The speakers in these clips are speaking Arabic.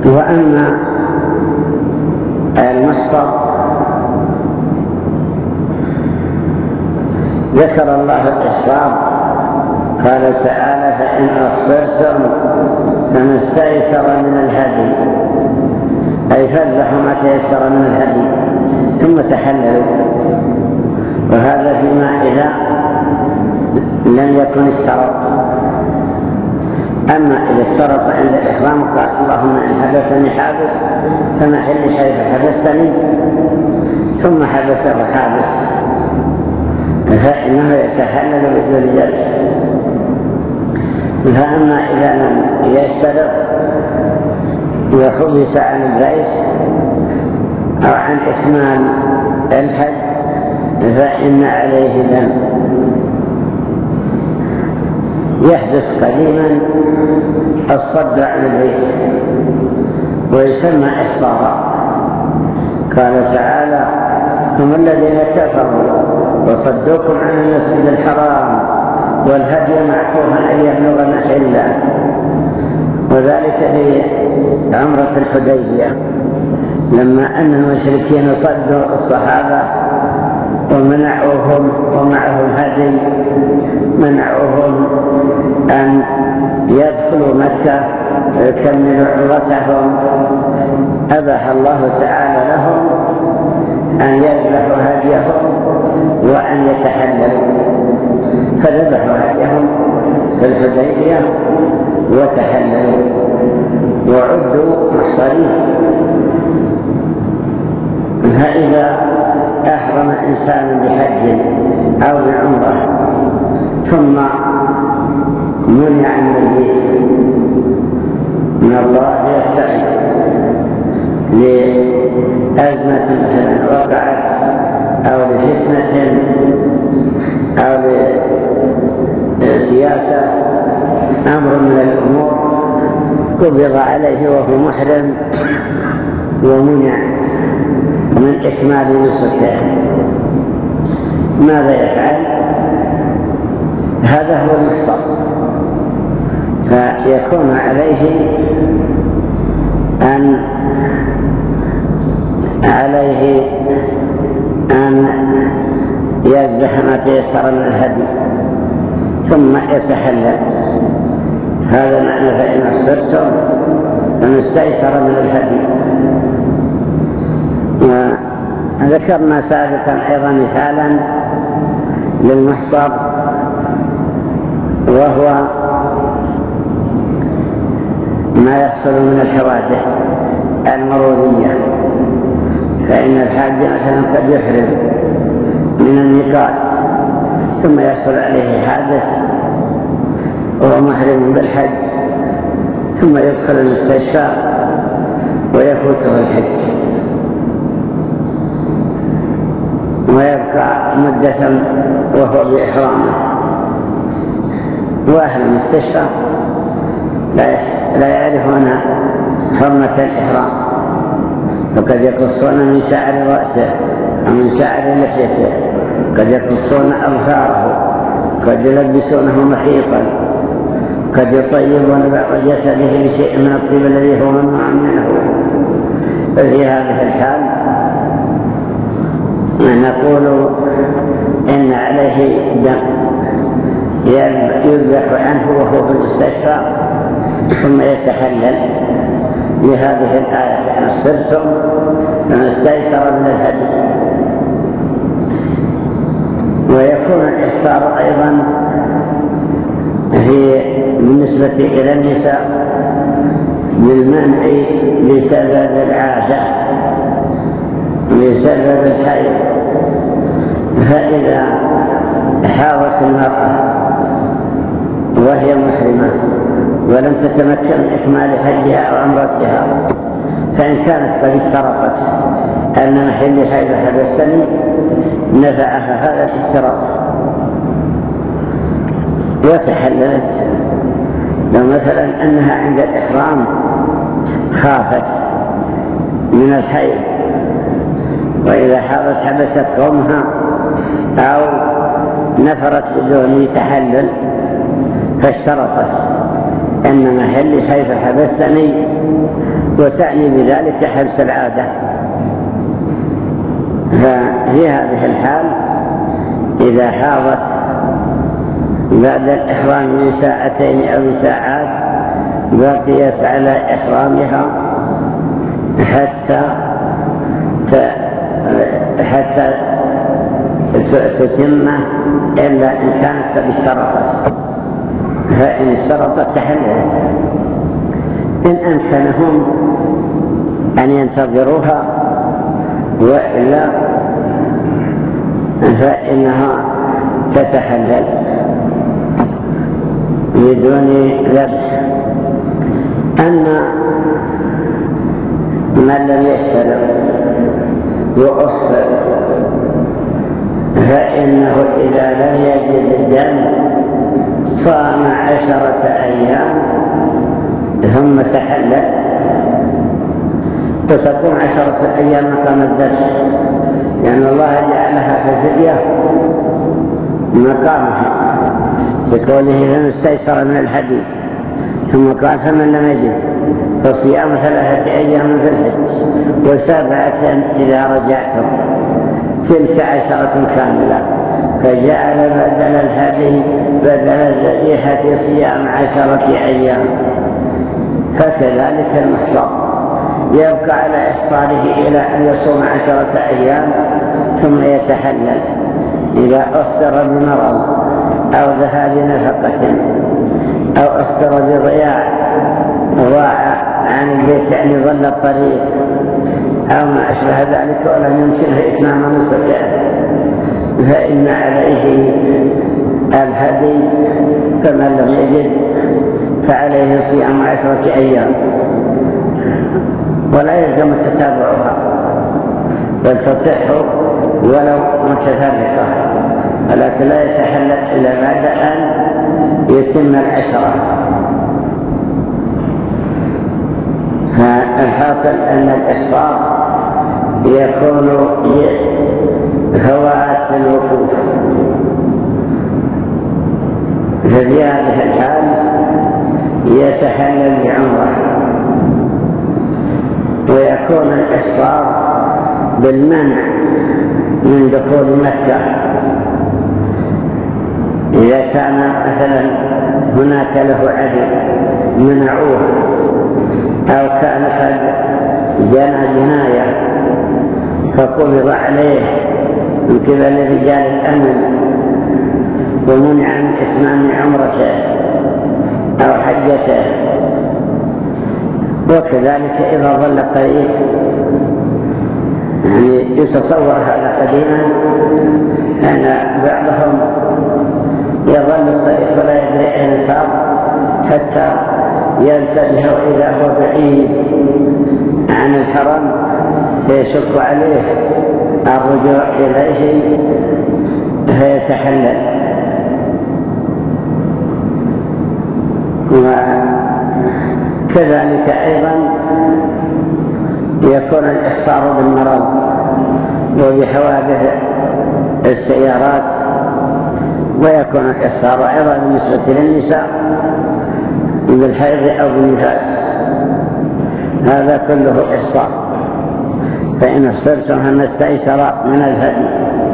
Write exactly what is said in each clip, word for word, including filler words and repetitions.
وأما المحصر ذكر الله الإحصار، قال تعالى: فإن أحصرتم فما استيسر من الهدي، أي فذبحوا ما تيسر من الهدي ثم تحللوا. وهذا فيما إذا لم يكن اشترط. أما إذا اشترط عند الإحرام قال: اللهم إن حبسني حابس فمحل حيث حبستني، ثم حبسه حابس، فإنه يتحلل بدون ذلك. فأما إذا لم يشترط وحبس عن البيت أو عن إكمال الحج فإن عليه دم. يحدث قديما الصد عن البيت ويسمى إحصارا. قال تعالى: هم الذين كفروا وصدوكم عن المسجد الحرام والهدي معكوفا أن يبلغ محله. وذلك في عمرة الحديبية لما أن المشركين صدوا الصحابة ومنعوهم ومعهم هدي، منعوهم أن يدخلوا مكة ويكملوا عمرتهم. أباح الله تعالى لهم أن يذبحوا هديهم وأن يتحللوا، فذبحوا هديهم في الحديبية وتحللوا وعدوا محصرين. فإذا أحرم إنسان بحج أو بعمرة ثم منع من البيت من الله يستعين لأزمة مثلا وقعت أو لفتنة أو لسياسة، أمر من الأمور، قبض عليه وهو محرم ومنع من إكمال نسكه، ماذا يفعل؟ هذا هو المحصر. فيكون عليه أن عليه أن يذبح ما تيسر من الهدي ثم يتحلل. هذا معنى فإن أحصرتم فما استيسر من الهدي. وذكرنا سابقا أيضا مثالا للمحصر، وهو ما يحصل من الحوادث المرورية. فإن الحاج مثلا قد يحرم من الميقات ثم يحصل عليه حادث وهو محرم بالحج، ثم يدخل المستشفى ويفوته الحج ويبقى مدة وهو بإحرامه. وأهل المستشفى لا يعرفون حرمة الإحرام، فقد يقصون من شعر رأسه ومن شعر لحيته، قد يقصون أظفاره، قد يلبسونه محيطا، قد يطيبون بعض جسده بشيء من الطيب الذي هو ممنوع منه. ففي هذه الحال نقول إن عليه دم يذبح عنه وهو في المستشفى ثم يتحلل لهذه الآية: فإن أحصرتم فما استيسر من الهدي. ويكون الإحصار أيضا في بالنسبة إلى النساء بالمنع لسبب العادة، لسبب الحيض. فإذا حاضت المرأة وهي محرمة ولم تتمكن من إكمال حجها أو عمرتها، فإن كانت قد اشترطت أن محل حيض حبستني نفعها هذا الاشتراط وتحللت. لو مثلا أنها عند الإحرام خافت من الحيض وإذا حاضت حبست قومها أو نفرت بدون تحلل فاشترطت إن محلي حيث حبستني، وسعني بذلك حبس العادة. ففي هذه الحال إذا حاضت بعد الإحرام من ساعتين أو ساعات بقيت على إحرامها حتى حتى تتمه، إلا إن كانت قد اشترطت، فإن اشترطت تحللت. إن أمكنهم أن ينتظروها وإلا فإنها تتحلل بدون ذبح. أن من لم يشترط وأفصل فإنه إذا لم يجد الدم صام عشرة أيام ثم تحلل، وتقوم عشرة أيام مقام الذبح، لأن الله جعلها في الفدية مقامها بقوله فمن استيسر من الهدي، ثم قال فمن لم يجد فصيام ثلاثة أيام في الحج وسبعة إذا رجعتم، تلك عشرة كاملة. فجعل بدل الهدي بدل الذبيحة صيام عشرة أيام. فكذلك المحصر يبقى على إفطاره إلى أن يصوم عشرة أيام ثم يتحلل إذا أفطر بمرض أو ذهاب نفقة أو أفطر بضياع ضاع عن البيت يعني ظل الطريق أو ما أشبه ذلك ولم يمكنه إتمام نسكه، فإن عليه الهدي، فمن لم يجد فعليه صيام عشرة أيام، ولا يلزم تتابعها بل تصح ولو متفرقة، ولكن لا يتحلل إلا بعد أن يتم العشرة. فالحاصل أن الإحصار يكون فوات الوقوف، ففي هذه الحال يتحلل بعمره، ويكون الإحصار بالمنع من دخول مكة إذا كان مثلا هناك له عدل منعوه، أو كان قد جنى جناية فقبض عليه من قبل رجال الأمن ومنع من إتمام عمرته أو حجته. وكذلك إذا ظل الطريق، يعني يتصور هذا قديما أن بعضهم يظل الطريق ولا يدري أين صار حتى ينتبه إذا هو بعيد عن الحرم فيشق عليه الرجوع إليه فيتحلل. وكذلك أيضا يكون الإحصار بالمرض وبحوادث السيارات، ويكون الإحصار أيضا بالنسبة للنساء بالحيض أو بالنفاس، هذا كله إحصار. فإن احصرتم فما استيسر من الهدي.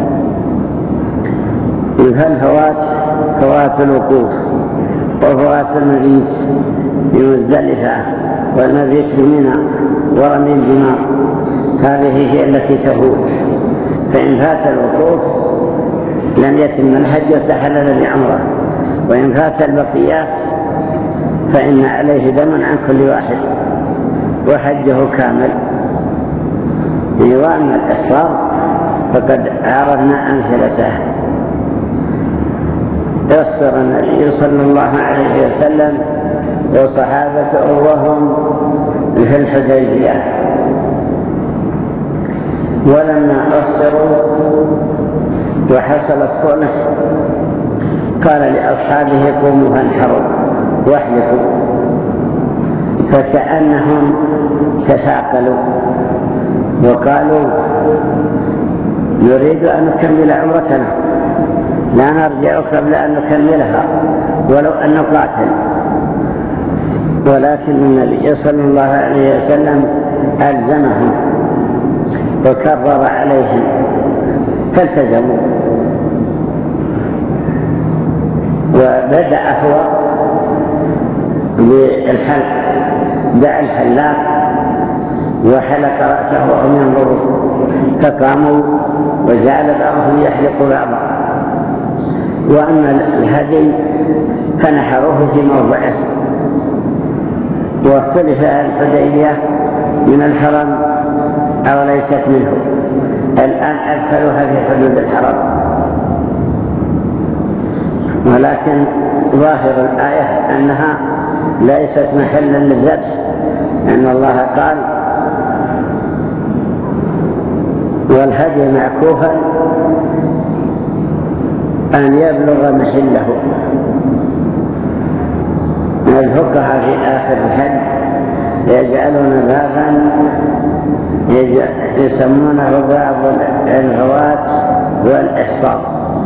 فالفوات فوات الوقوف وفوات المبيت بمزدلفة والمبيت بمنى ورمي الجمار، هذه هي التي تفوت. فإن فات الوقوف لم يتم الحج وتحلل بعمره، وإن فات البقيات فإن عليه دم عن كل واحد وحجه كامل. وأما الإحصار فقد عرفنا أمثلته. يحصر النبي صلى الله عليه وسلم وصحابته وهم في الحديبية، ولما أحصروا وحصل الصلح قال لأصحابه قوموا فانحروا واحلفوا، فكأنهم تثاقلوا وقالوا نريد أن نكمل عمرتنا، لا نرجع قبل أن نكملها ولو أن نقاتل. ولكن النبي صلى الله عليه وسلم ألزمهم وكرر عليهم فالتزموا، وبدأ هو بالحلق، دعا الحلاق وحلق رأسه وهم ينظرون، فقاموا وجعل بعضهم يحلق بعضا. وأما الهدي فنحروه في موضعه. واختلف الحديبية من الحرم أو ليست منه، الآن أدخلوها في حدود الحرم، ولكن ظاهر الآية أنها ليست محلا للذبح، أن الله قال والهدي معكوفا أن يبلغ محله. الفقهاء في آخر الحج يجعلون بابا يسمونه باب الغوات والإحصار،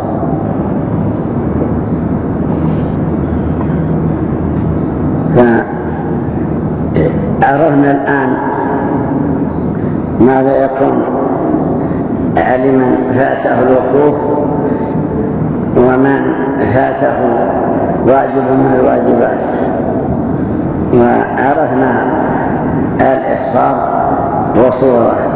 فعرفنا الآن ماذا يكون على من فاته الوقوف ومن فاته واجب من الواجبات، وعرفنا الإحصار وصوره.